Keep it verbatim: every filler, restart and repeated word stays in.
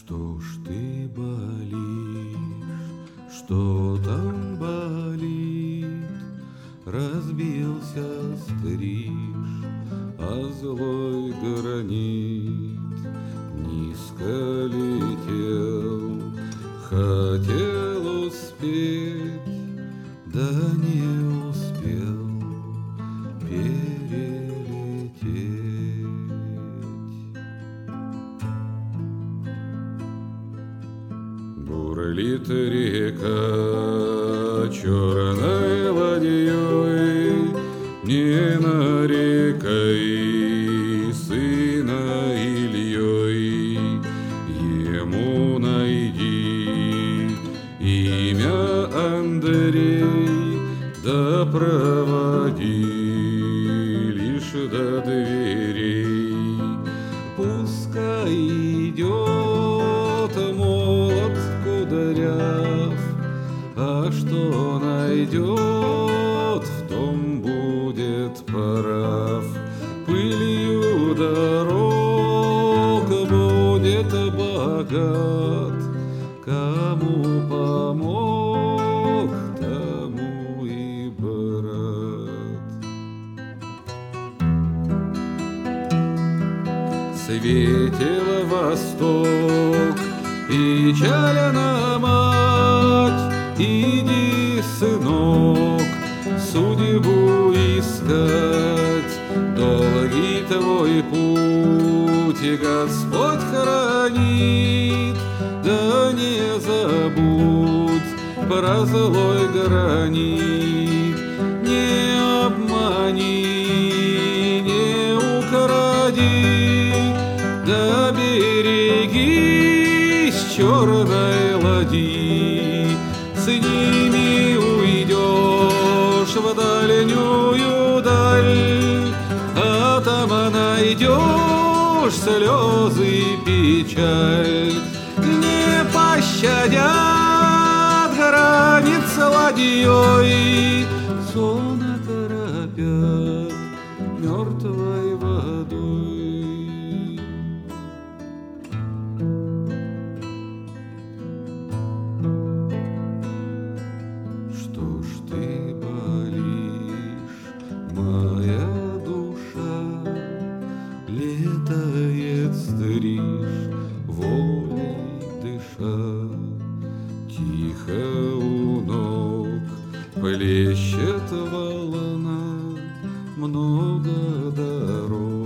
Что ж ты болишь, что там болит? Разбился стриж, а злой гранит низко летел, хотел успеть, да не успел перелететь. Бурлит река черной ладьей, не нарекай сына Ильей. Ему найди имя Андрей, да проводи лишь до дверей. Пускай идет молод кудряв, а что найдет, в том будет прав. Пылью дорог будет богат, кому помог, тому и брат. Светил восток, печальна мать, иди, сынок, судьбу искать. Долгий твой путь Господь хранит, да не забудь про злой гранит. Не обмани, не укради, да берегись черной ладьи. С ними уйдешь в дальнюю даль, а там найдешь слезы и печаль. Не пощадят границ ладьей, сон торопят мертвой водой. Что ж ты болишь, моя душа? Летает стриж, волей дыша. Тихо у ног плещет волна, много дорог.